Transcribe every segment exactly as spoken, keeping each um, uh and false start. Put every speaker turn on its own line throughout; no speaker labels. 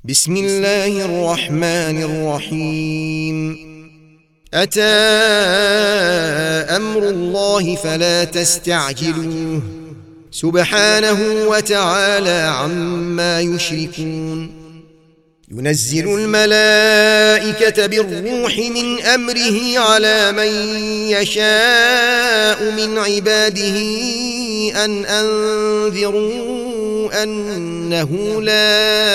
بسم الله الرحمن الرحيم. أتى أمر الله فلا تستعجلوه سبحانه وتعالى عما يشركون. ينزل الملائكة بالروح من أمره على من يشاء من عباده أن أنذروا أنه لا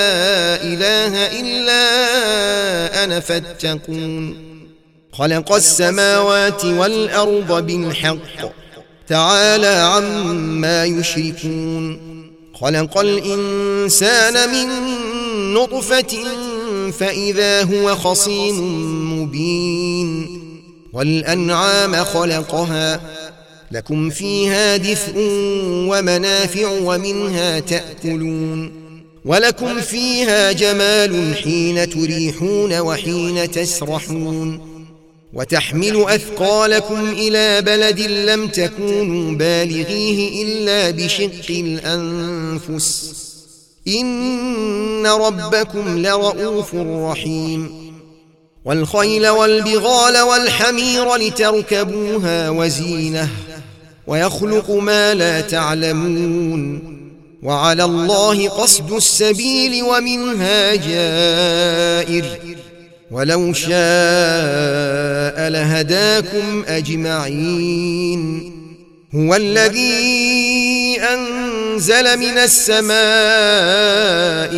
إله إلا أنا فاتقون. خلق السماوات والأرض بالحق تعالى عما يشركون. خلق الإنسان من نطفة فإذا هو خصيم مبين. والأنعام خلقها لكم فيها دفء ومنافع ومنها تأكلون. ولكم فيها جمال حين تريحون وحين تسرحون. وتحمل أثقالكم إلى بلد لم تكونوا بالغيه إلا بشق الأنفس إن ربكم لرؤوف رحيم. والخيل والبغال والحمير لتركبوها وزينة ويخلق ما لا تعلمون. وعلى الله قصد السبيل ومنها جائر ولو شاء لهداكم أجمعين. هو الذي أنزل من السماء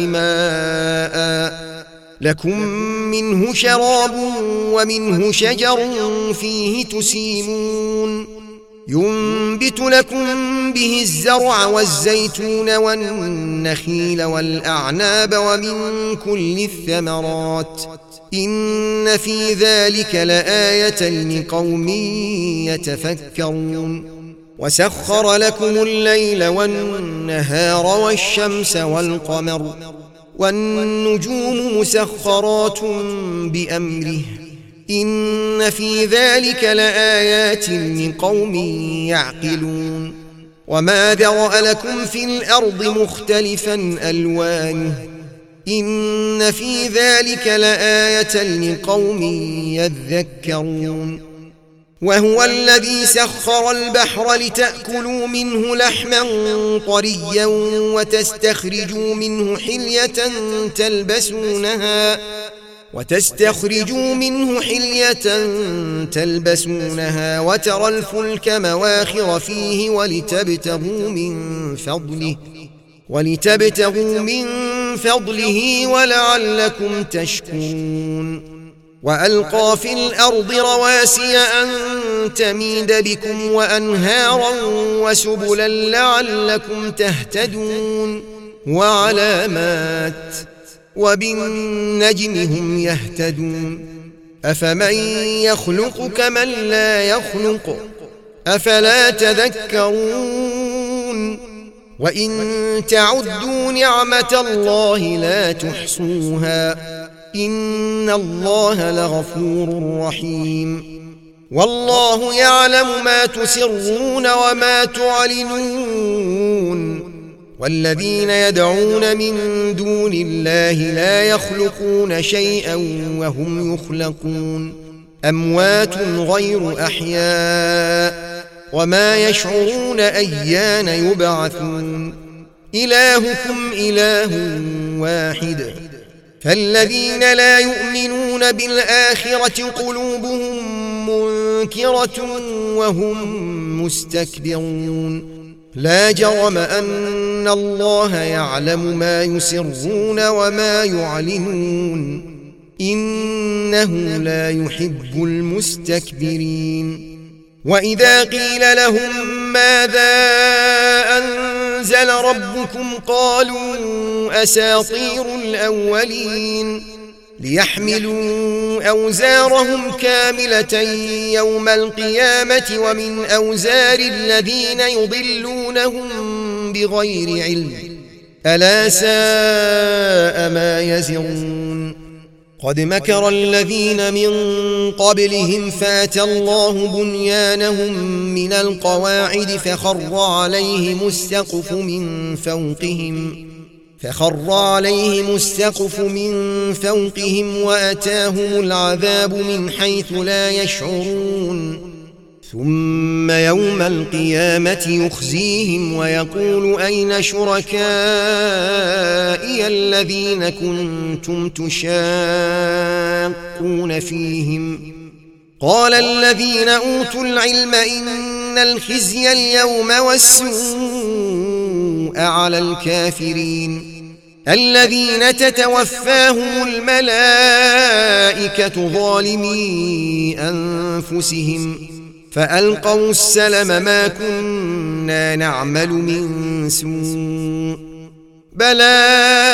ماء لكم منه شراب ومنه شجر فيه تسيمون. ينبت لكم به الزرع والزيتون والنخيل والأعناب ومن كل الثمرات إن في ذلك لآية لقوم يتفكرون. وسخر لكم الليل والنهار والشمس والقمر والنجوم مسخرات بأمره إن في ذلك لآيات لقوم يعقلون. وما ذرأ لكم في الأرض مختلفا ألوانه إن في ذلك لآية لقوم يذكرون. وهو الذي سخر البحر لتأكلوا منه لحما طريا وتستخرجوا منه حلية تلبسونها وتستخرجوا منه حلية تلبسونها وترى الفلك مواخر فيه ولتبتغوا من فضله ولتبتغوا من فضله ولعلكم تشكرون. وألقى في الأرض رواسي أن تميد بكم وأنهارا وسبلا لعلكم تهتدون. وعلامات وبالنجم هم يهتدون. أفمن يخلق كمن لا يخلق أفلا تذكرون. وإن تعدوا نعمة الله لا تحصوها إن الله لغفور رحيم. والله يعلم ما تسرون وما تعلنون. والذين يدعون من دون الله لا يخلقون شيئا وهم يخلقون. أموات غير أحياء وما يشعرون أيان يبعثون. إلهكم إله واحد فالذين لا يؤمنون بالآخرة قلوبهم منكرة وهم مستكبرون. لا جرم أن الله يعلم ما يسرون وما يعلنون إنه لا يحب المستكبرين. وإذا قيل لهم ماذا أنزل ربكم قالوا أساطير الأولين. ليحملوا أوزارهم كاملة يوم القيامة ومن أوزار الذين يضلونهم بغير علم ألا ساء ما يزرون. قد مكر الذين من قبلهم فاتى الله بنيانهم من القواعد فخر عليهم السقف من فوقهم فخر عليهم السقف من فوقهم وأتاهم العذاب من حيث لا يشعرون ثم يوم القيامة يخزيهم ويقول أين شركائي الذين كنتم تشاقون فيهم قال الذين أوتوا العلم إن الخزي اليوم والسوء على الكافرين الذين تتوفاهم الملائكة ظالمي أنفسهم فألقوا السلم ما كنا نعمل من سوء بلى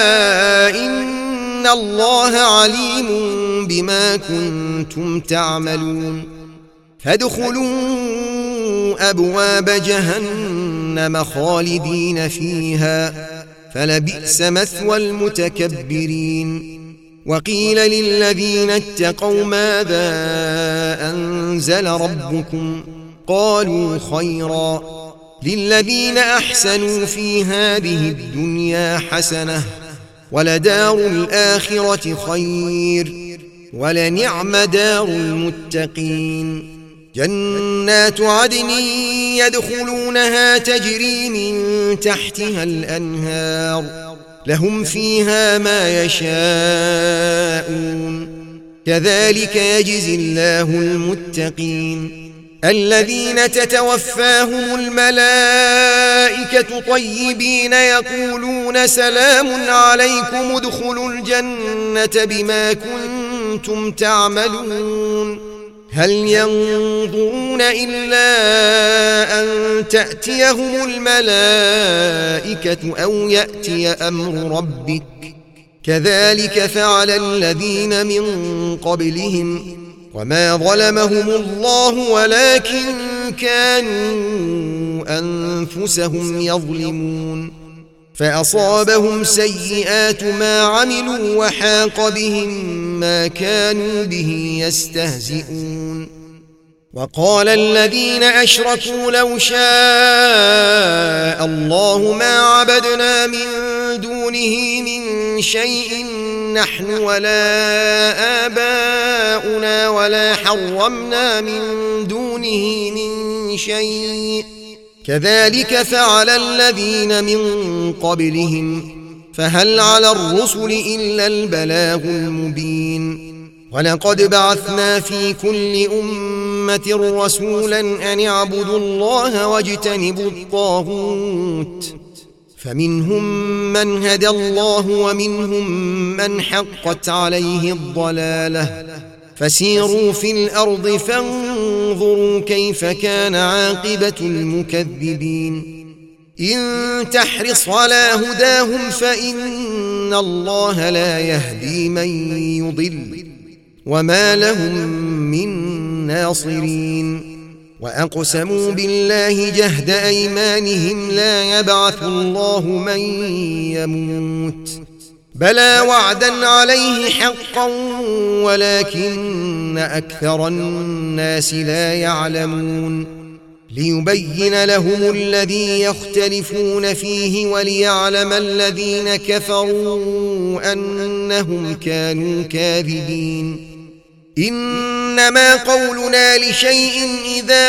إن الله عليم بما كنتم تعملون فادخلوا أبواب جهنم خالدين فيها فلبئس مثوى المتكبرين وقيل للذين اتقوا ماذا أنزل ربكم قالوا خيرا للذين أحسنوا في هذه الدنيا حسنة ولدار الآخرة خير ولنعم دار المتقين جنات عدن يدخلونها تجري من تحتها الأنهار لهم فيها ما يشاءون كذلك يجزي الله المتقين الذين تتوفاهم الملائكة طيبين يقولون سلام عليكم ادخلوا الجنة بما كنتم تعملون هل ينظرون إلا أن تأتيهم الملائكة أو يأتي أمر ربك كذلك فعل الذين من قبلهم وما ظلمهم الله ولكن كانوا أنفسهم يظلمون فأصابهم سيئات ما عملوا وحاق بهم ما كانوا به يستهزئون وقال الذين أشركوا لو شاء الله ما عبدنا من دونه من شيء نحن ولا آباؤنا ولا حرمنا من دونه من شيء كذلك فعل الذين من قبلهم فهل على الرسل إلا البلاغ المبين ولقد بعثنا في كل أمة رسولا أن اعبدوا الله واجتنبوا الطاغوت فمنهم من هدى الله ومنهم من حقت عليه الضلالة فسيروا في الأرض فانظروا كيف كان عاقبة المكذبين إن تحرص على هداهم فإن الله لا يهدي من يضل وما لهم من ناصرين وأقسموا بالله جهد أيمانهم لا يبعث الله من يموت بلى وعدا عليه حقا ولكن أكثر الناس لا يعلمون ليبين لهم الذي يختلفون فيه وليعلم الذين كفروا أنهم كانوا كاذبين إنما قولنا لشيء إذا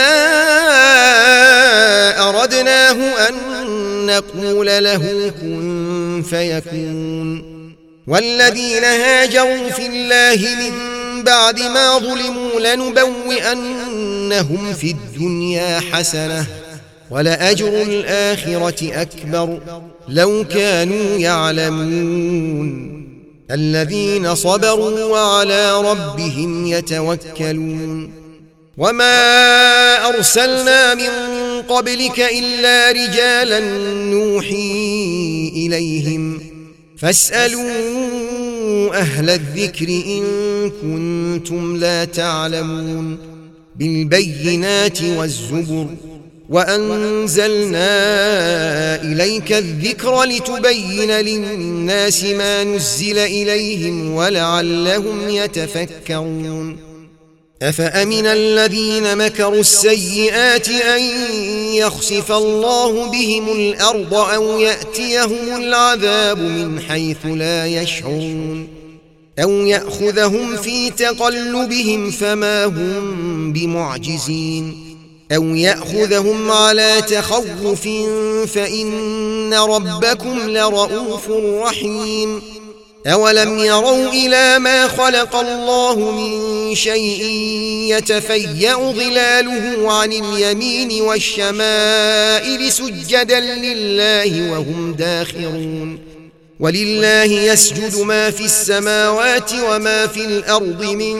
أردناه أن نقول له كن فيكون والذين هاجروا في الله من بعد ما ظلموا لنبوئنهم في الدنيا حسنة ولأجر الآخرة أكبر لو كانوا يعلمون الذين صبروا وعلى ربهم يتوكلون وما أرسلنا من قبلك إلا رجالا نوحي إليهم فاسألوا أهل الذكر إن كنتم لا تعلمون بالبينات والزبر وأنزلنا إليك الذكر لتبين للناس ما نزل إليهم ولعلهم يتفكرون أفأمن الذين مكروا السيئات أن يخسف الله بهم الأرض أو يأتيهم العذاب من حيث لا يشعرون أو يأخذهم في تقلبهم فما هم بمعجزين أو يأخذهم على تخوف فإن ربكم لرؤوف رحيم أولم يروا إلى ما خلق الله من شيء يتفيأ ظلاله عن اليمين والشمائل سجدا لله وهم داخرون ولله يسجد ما في السماوات وما في الأرض من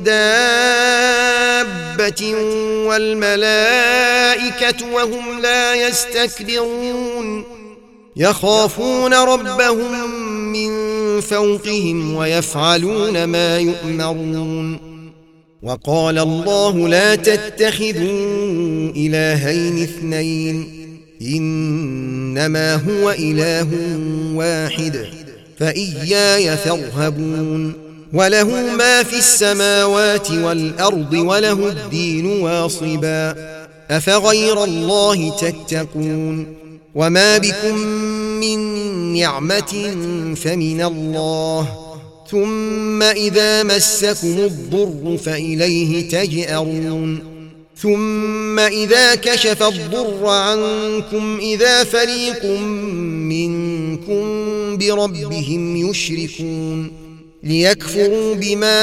دابة والملائكة وهم لا يستكبرون يخافون ربهم من فوقهم ويفعلون ما يؤمرون وقال الله لا تتخذوا إلهين اثنين إنما هو إله واحد فإياي فارهبون وله ما في السماوات والأرض وله الدين واصبا أفغير الله تتقون وما بكم من نعمة فمن الله ثم إذا مسكم الضر فإليه تجأرون ثم إذا كشف الضر عنكم إذا فريق منكم بربهم يشركون ليكفروا بما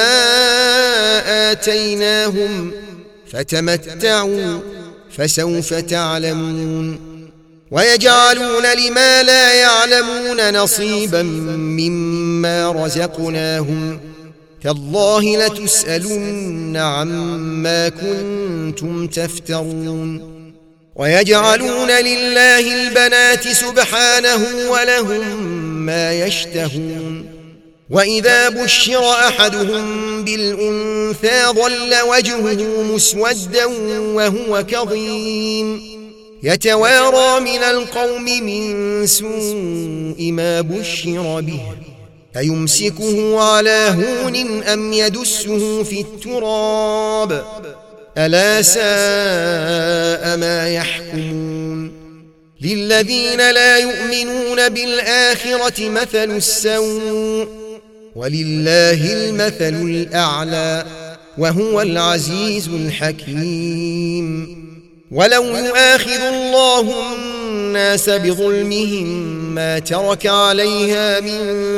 آتيناهم فتمتعوا فسوف تعلمون ويجعلون لما لا يعلمون نصيبا مما رزقناهم تالله لتسألن عما كنتم تفترون ويجعلون لله البنات سبحانه ولهم ما يشتهون وإذا بشر أحدهم بالأنثى ظل وجهه مسودا وهو كظيم يتوارى من القوم من سوء ما بشر به أيمسكه على هون أم يدسه في التراب ألا ساء ما يحكمون للذين لا يؤمنون بالآخرة مثل السوء ولله المثل الأعلى وهو العزيز الحكيم ولو يؤاخذ الله الناس بظلمهم ما ترك عليها من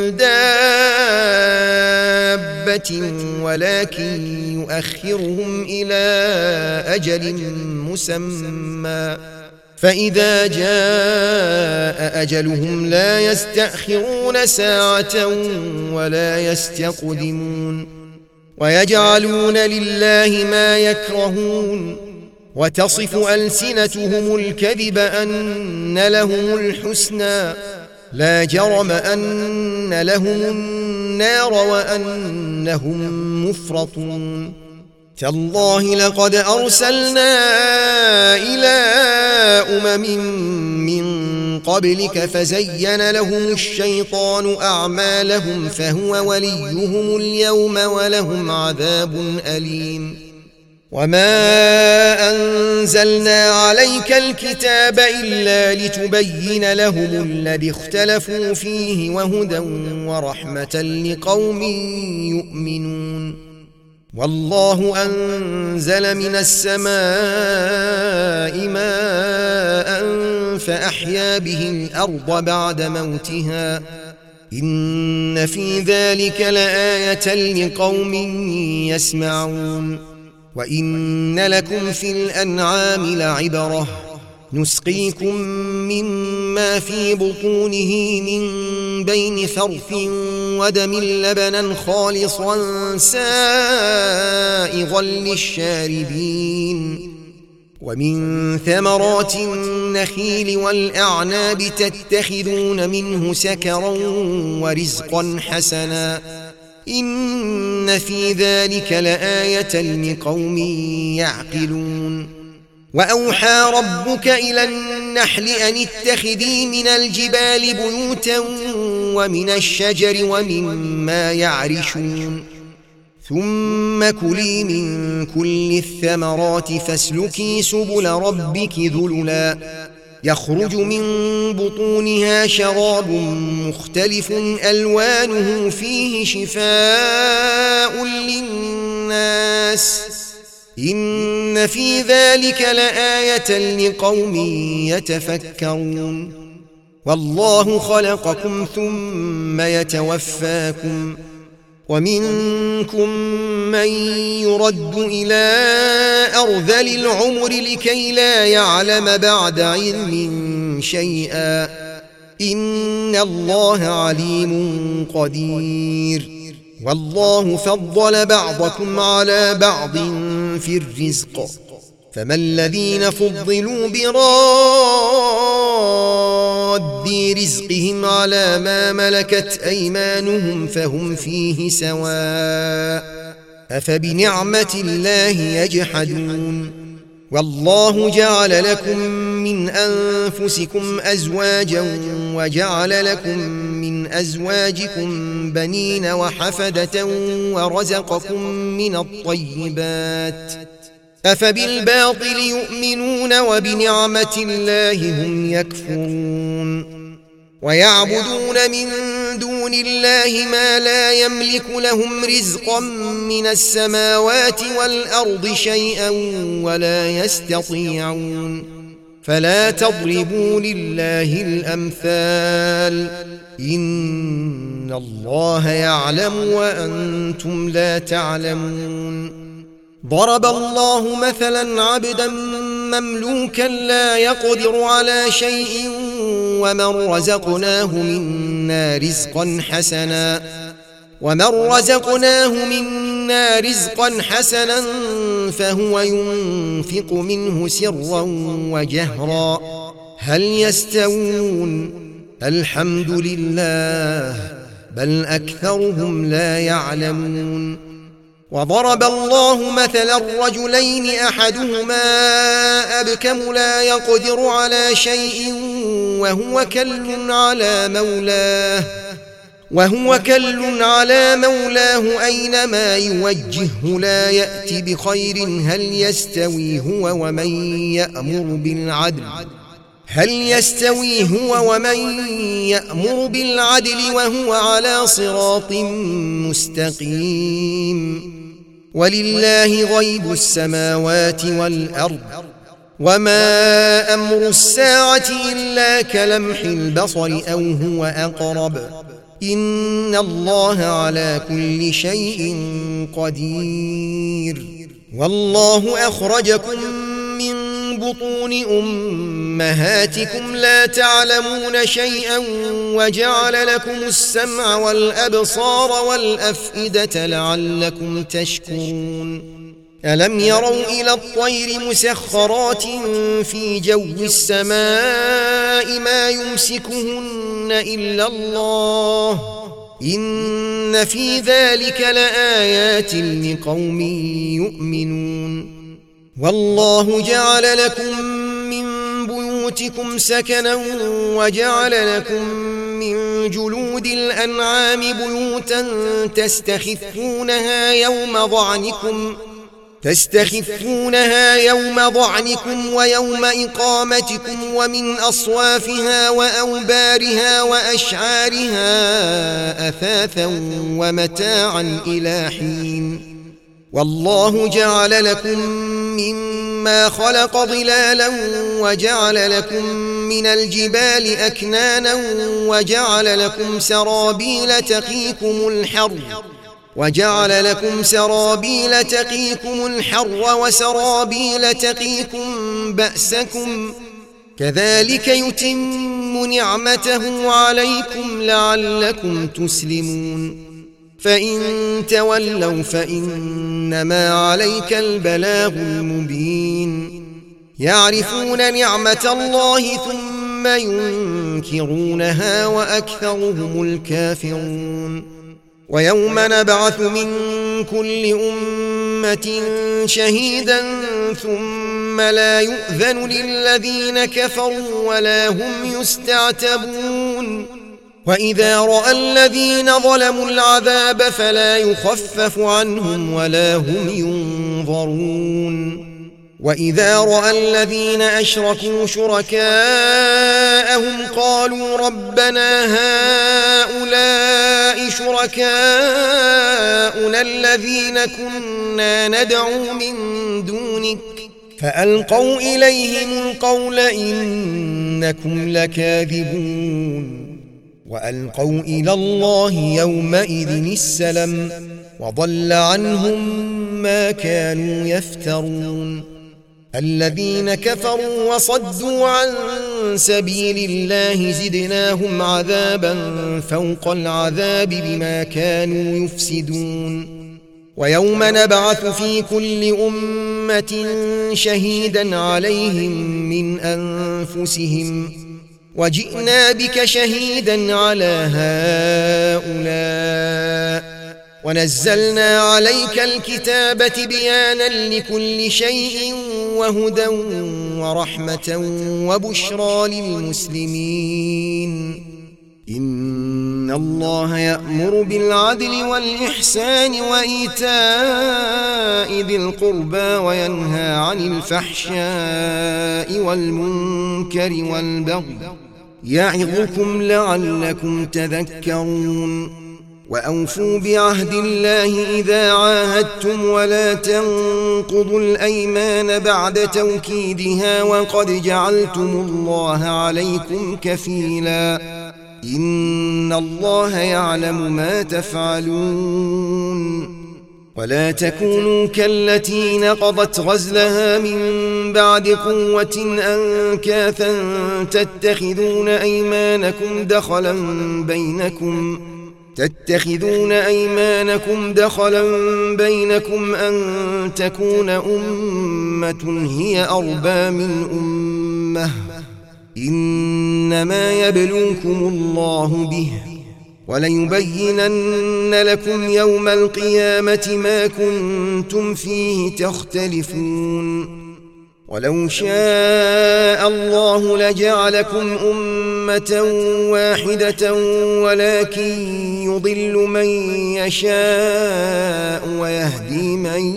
دابة ولكن يؤخرهم إلى أجل مسمى فإذا جاء أجلهم لا يستأخرون ساعة ولا يستقدمون ويجعلون لله ما يكرهون وتصف ألسنتهم الكذب أن لهم الحسنى لا جرم أن لهم النار وأنهم مفرطون تالله لقد أرسلنا إلى أمم من قبلك فزين لهم الشيطان أعمالهم فهو وليهم اليوم ولهم عذاب أليم وما أنزلنا عليك الكتاب إلا لتبين لهم الذي اختلفوا فيه وهدى ورحمة لقوم يؤمنون والله أنزل من السماء ماء فأحيا به الأرض بعد موتها إن في ذلك لآية لقوم يسمعون وإن لكم في الأنعام لعبرة نسقيكم مما في بطونه من بين فرث ودم لبنا خالصا سائغا للشاربين ومن ثمرات النخيل والأعناب تتخذون منه سكرا ورزقا حسنا إن في ذلك لآية لقوم يعقلون وأوحى ربك إلى النحل أن اتخذي من الجبال بيوتا ومن الشجر ومما يعرشون ثم كلي من كل الثمرات فاسلكي سبل ربك ذللا يخرج من بطونها شراب مختلف ألوانه فيه شفاء للناس إن في ذلك لآية لقوم يتفكرون والله خلقكم ثم يتوفاكم ومنكم من يرد إلى أرذل العمر لكي لا يعلم بعد علم شيئا إن الله عليم قدير والله فضل بعضكم على بعض في الرزق فما الذين فضلوا براد رزقهم على ما ملكت أيمانهم فهم فيه سواء أفبنعمة الله يجحدون والله جعل لكم من أنفسكم أزواجا وجعل لكم من أزواجكم بنين وحفدة ورزقكم من الطيبات أفبالباطل يؤمنون وبنعمة الله هم يكفرون ويعبدون من دون الله ما لا يملك لهم رزقا من السماوات والأرض شيئا ولا يستطيعون فلا تضربوا لله الأمثال إن الله يعلم وأنتم لا تعلمون ضرب الله مثلا عبدا مملوكا لا يقدر على شيء ومن رزقناه منا رزقا حسنا ومن رزقناه منا رزقا حسنا فهو ينفق منه سرا وجهرا هل يستوون الحمد لله بل أكثرهم لا يعلمون وضرب الله مثلا الرجلين أحدهما أبكم لا يقدر على شيء وهو كل على مولاه وهو كل على مولاه أينما يوجهه لا يأتي بخير هل يستوي هو ومن يأمر بالعدل هل يستوي هو ومن يأمر بالعدل وهو على صراط مستقيم ولله غيب السماوات والأرض وما أمر الساعة إلا كلمح البصر أو هو أقرب إن الله على كل شيء قدير والله أخرجكم من بطون أمهاتكم لا تعلمون شيئا وجعل لكم السمع والأبصار والأفئدة لعلكم تشكرون ألم يروا إلى الطير مسخرات في جو السماء ما يمسكهن إلا الله إن في ذلك لآيات لقوم يؤمنون والله جعل لكم من بيوتكم سكنا وجعل لكم من جلود الأنعام بيوتا تستخفونها يوم ضعنكم تستخفونها يوم ضعنكم ويوم إقامتكم ومن أصوافها وأوبارها وأشعارها أثاثا ومتاعا إلى حين والله جعل لكم مما خلق ظلالا وجعل لكم من الجبال أكنانا وجعل لكم سرابيل تقيكم الحر وجعل لكم سرابيل تقيكم الحر وسرابيل تقيكم بأسكم كذلك يتم نعمته عليكم لعلكم تسلمون فإن تولوا فإنما عليك البلاغ المبين يعرفون نعمة الله ثم ينكرونها وأكثرهم الكافرون ويوم نبعث من كل أمة شهيدا ثم لا يؤذن للذين كفروا ولا هم يستعتبون وإذا رأى الذين ظلموا العذاب فلا يخفف عنهم ولا هم ينظرون وإذا رأى الذين أشركوا شركاءهم قالوا ربنا هؤلاء شركاؤنا الذين كنا ندعو من دونك فألقوا إليهم القول إنكم لكاذبون وألقوا إلى الله يومئذ السلم وضل عنهم ما كانوا يفترون الذين كفروا وصدوا عن سبيل الله زدناهم عذابا فوق العذاب بما كانوا يفسدون ويوم نبعث في كل أمة شهيدا عليهم من أنفسهم وجئنا بك شهيدا على هؤلاء ونزلنا عليك الكتاب تبيانا لكل شيء وهدى ورحمة وبشرى للمسلمين إن الله يأمر بالعدل والإحسان وإيتاء ذي القربى وينهى عن الفحشاء والمنكر والبغي يعظكم لعلكم تذكرون وأوفوا بعهد الله إذا عاهدتم ولا تنقضوا الأيمان بعد توكيدها وقد جعلتم الله عليكم كفيلا إن الله يعلم ما تفعلون ولا تكونوا كالتي نقضت غزلها من بعد قوة أنكاثا تتخذون أيمانكم دخلا بينكم تتخذون أيمانكم دخلا بينكم أن تكون أمة هي أربى من أمة إنما يبلوكم الله به وليبينن لكم يوم القيامة ما كنتم فيه تختلفون ولو شاء الله لجعلكم أمة واحدة ولكن يضل من يشاء ويهدي من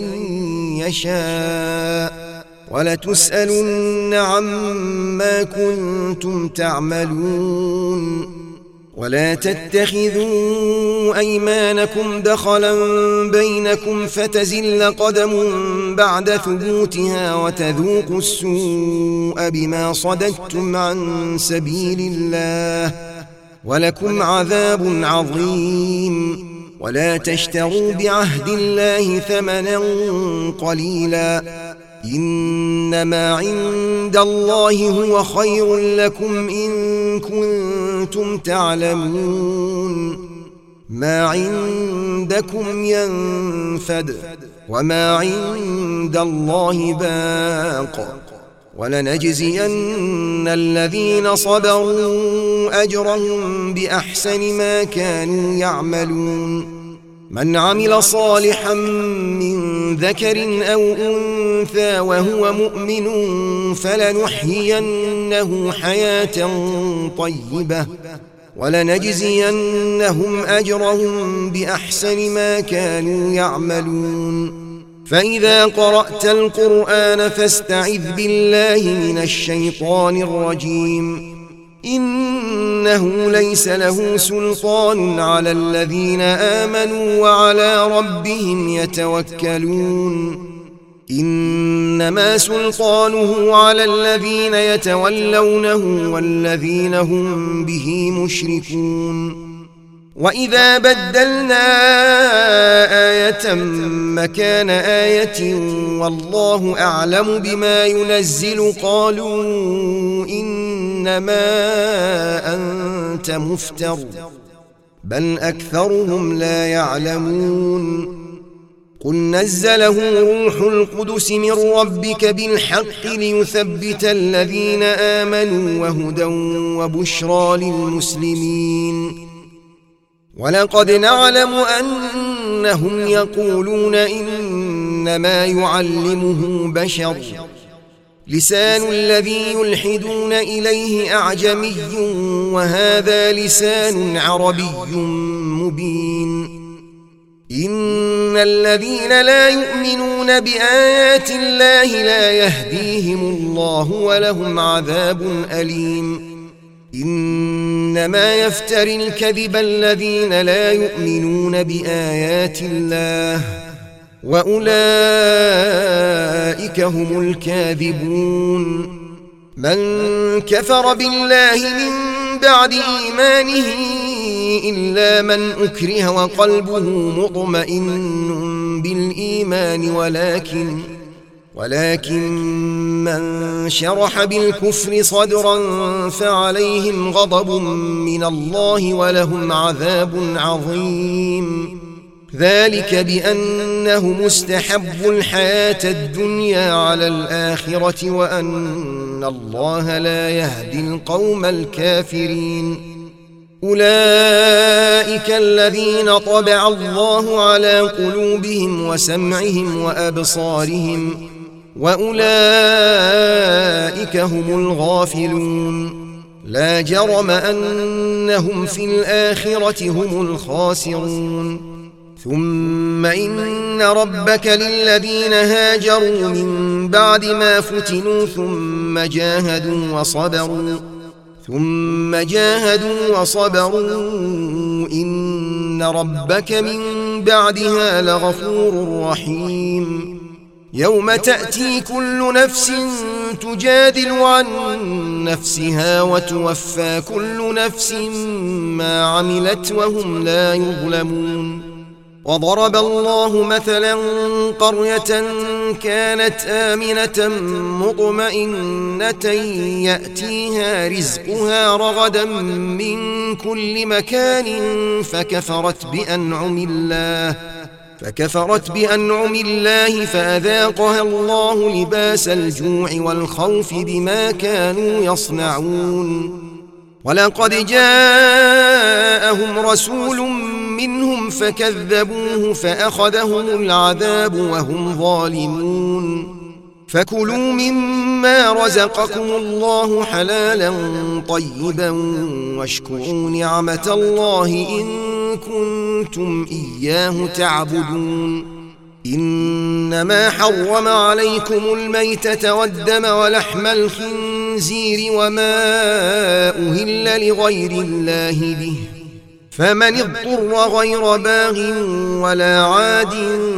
يشاء ولتسألن عما كنتم تعملون ولا تتخذوا أيمانكم دخلا بينكم فتزل قدم بعد ثبوتها وتذوقوا السوء بما صددتم عن سبيل الله ولكم عذاب عظيم ولا تشتروا بعهد الله ثمنا قليلا إنما عند الله هو خير لكم إن كنتم تعلمون ما عندكم ينفد وما عند الله باق ولنجزين الذين صبروا أجرهم بأحسن ما كانوا يعملون من عمل صالحا من ذكر أو أنثى وهو مؤمن فلنحيينه حياة طيبة ولنجزينهم أجرهم بأحسن ما كانوا يعملون فإذا قرأت القرآن فاستعذ بالله من الشيطان الرجيم إنه ليس له سلطان على الذين آمنوا وعلى ربهم يتوكلون إنما سلطانه على الذين يتولونه والذين هم به مشركون وإذا بدلنا آية مكان آية والله أعلم بما ينزل قالوا إنما أنت مفتر بل أكثرهم لا يعلمون قل نزله روح القدس من ربك بالحق ليثبت الذين آمنوا وهدى وبشرى للمسلمين ولقد نعلم أنهم يقولون إنما يعلمه بشر لسان الذي يلحدون إليه أعجمي وهذا لسان عربي مبين إن الذين لا يؤمنون بآيات الله لا يهديهم الله ولهم عذاب أليم إنما يفتري الكذب الذين لا يؤمنون بآيات الله وأولئك هم الكاذبون من كفر بالله من بعد إيمانه إلا من أكره وقلبه مطمئن بالإيمان ولكن ولكن من شرح بالكفر صدرا فعليهم غضب من الله ولهم عذاب عظيم ذلك بأنه مستحب الحياة الدنيا على الآخرة وأن الله لا يهدي القوم الكافرين أولئك الذين طبع الله على قلوبهم وسمعهم وأبصارهم وأولئك هم الغافلون لا جرم أنهم في الآخرة هم الخاسرون ثم إن ربك للذين هاجروا من بعد ما فتنوا ثم جاهدوا وصبروا ثم جاهدوا وصبروا إن ربك من بعدها لغفور رحيم يوم تأتي كل نفس تجادل عن نفسها وتوفى كل نفس ما عملت وهم لا يظلمون وضرب الله مثلا قرية كانت آمنة مطمئنة يأتيها رزقها رغدا من كل مكان فكفرت بأنعم الله فكفرت بأنعم الله فأذاقها الله لباس الجوع والخوف بما كانوا يصنعون ولقد جاءهم رسول منهم فكذبوه فأخذهم العذاب وهم ظالمون فكلوا مما رزقكم الله حلالا طيبا واشكروا نعمة الله إن كنتم إياه تعبدون إنما حرم عليكم الميتة والدم ولحم الخنزير وما أهل لغير الله به فمن اضطر غير باغ ولا عاد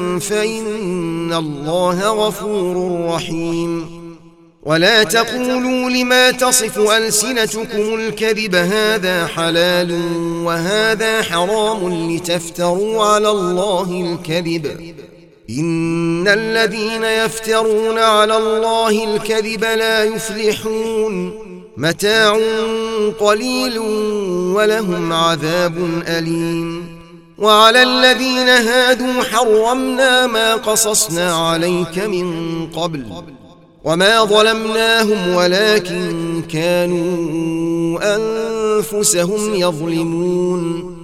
فإن الله غفور رحيم ولا تقولوا لما تصف ألسنتكم الكذب هذا حلال وهذا حرام لتفتروا على الله الكذب إن الذين يفترون على الله الكذب لا يفلحون متاع قليل ولهم عذاب أليم وعلى الذين هادوا حرمنا ما قصصنا عليك من قبل وما ظلمناهم ولكن كانوا أنفسهم يظلمون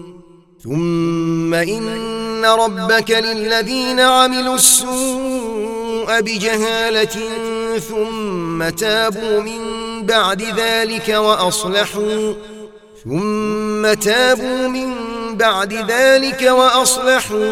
ثم إن ربك للذين عملوا السوء بجهالة ثم تابوا من بعد ذلك وأصلحوا ثم تابوا من بعد ذلك وأصلحوا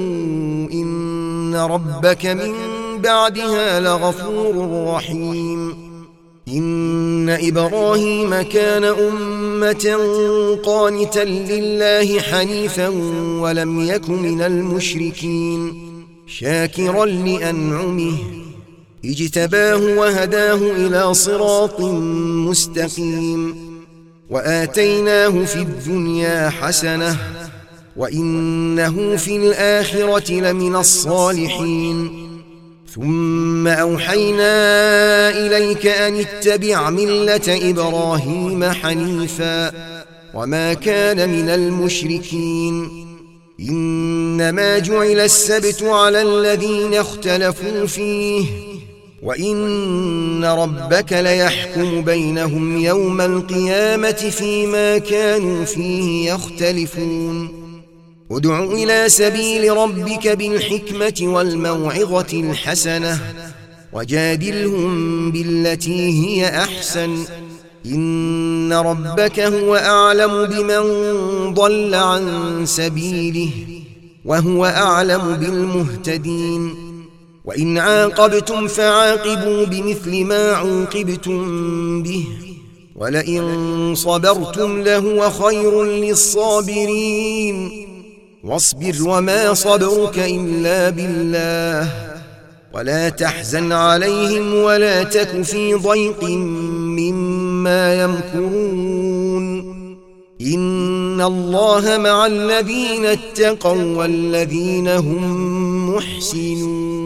إن ربك من بعدها لغفور رحيم إن إبراهيم كان أمة قانتا لله حنيفا ولم يك من المشركين شاكرا لأنعمه اجتباه وهداه إلى صراط مستقيم وآتيناه في الدنيا حسنة وإنه في الآخرة لمن الصالحين ثم أوحينا إليك أن اتبع ملة إبراهيم حنيفا وما كان من المشركين إنما جعل السبت على الذين اختلفوا فيه وإن ربك ليحكم بينهم يوم القيامة فيما كانوا فيه يختلفون ادع إلى سبيل ربك بالحكمة والموعظة الحسنة وجادلهم بالتي هي أحسن إن ربك هو أعلم بمن ضل عن سبيله وهو أعلم بالمهتدين وإن عاقبتم فعاقبوا بمثل ما عوقبتم به ولئن صبرتم لهو خير للصابرين واصبر وما صبرك إلا بالله ولا تحزن عليهم ولا تك في ضيق مما يمكرون إن الله مع الذين اتقوا والذين هم محسنون